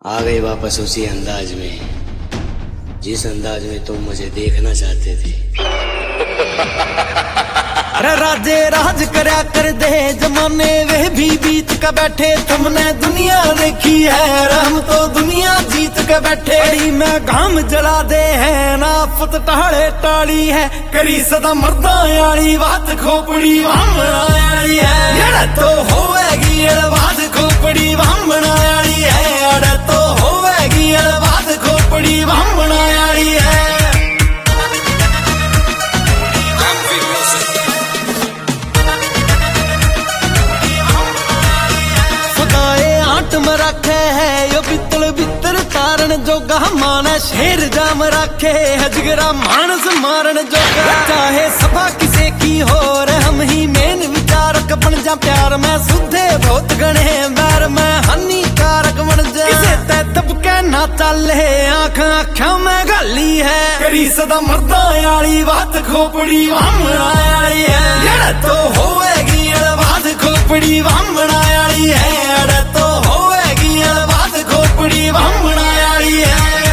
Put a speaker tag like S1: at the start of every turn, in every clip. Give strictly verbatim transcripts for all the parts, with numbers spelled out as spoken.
S1: आ गए वापस उसी अंदाज में जिस अंदाज में तुम मुझे देखना चाहते थे।
S2: अरे राजे राज करया कर दे जमाने वे भी बीत के बैठे। तुमने दुनिया देखी है हम तो दुनिया जीत के बैठे। अड़ी में घाम जला दे है नाफत टाले टाली है करी सदा मर्दा यारी बात खोपड़ी वामना यारी है। अरे तो होएगी बात खोपड़ी वामना यारी है। अरे तो होएगी बात खोपड़ी वामना यारी है। रखे है यो पित्तल बितर तारण जोगा मान शेर जाम रखे है जिगरा मानस मारन जोगा। चाहे सभा किसे की हो रे हम ही मेन विचारक बन जा। प्यार में सुधे बहुत गणे बैर में हानिकारक बन जा। किसे ते दबके ना चले आंख आँखों में गाली है करी सदा मर्दा यारी बात खोपड़ी वामना यारी है। अरे तो होएगी बात खोपड़ी वामना यारी है। अरे तो बात खोपड़ी वामना यारी है।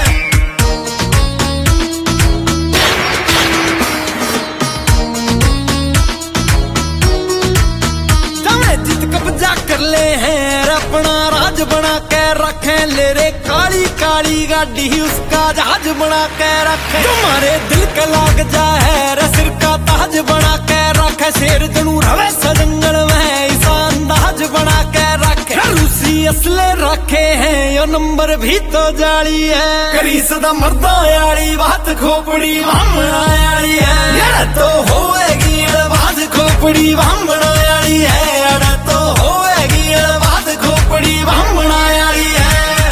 S2: जमे जित कब्जा कर ले हैं अपना राज बना के रखे। ले रे काली काली गाड़ी उसका जहाज बना के रखे। तुम्हारे दिल का लाग जाए रे सिर का ताज बना के रखे। शेर जनू रवे सजंगल में ऐसा अंदाज बना के रखे। रूसी असले रखे हैं यो नंबर भी तो जाली है करी सदा मर्दा यारी बात खोपड़ी वामना यारी है। अरे तो होएगी बात खोपड़ी वामना यारी है। अरे तो होएगी बात खोपड़ी वामना यारी है।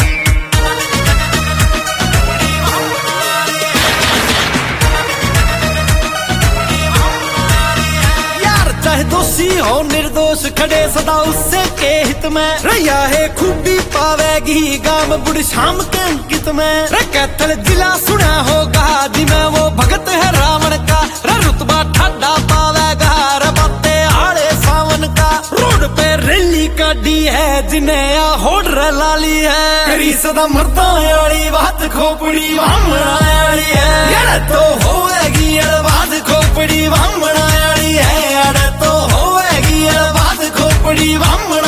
S2: चाहे दोषी हो निर्दोष खड़े सदा उससे के हित में। रैया है खूबी पावेगी गांव बुढ़ शाम के अंकित में। कैथल जिला सुना होगा जिमें वो भगत है रावण का। रुतबा ठाडा पावेगा रबाते आड़े सावन का। रोड पे रैली काटी है जिन्हें या होड़ लाली है करी सदा मर्दा यारी बात खोपड़ी वामना यारी है। अरे तो होएगी बात खोपड़ी वामना यारी है। अरे तो होएगी बात खोपड़ी वामना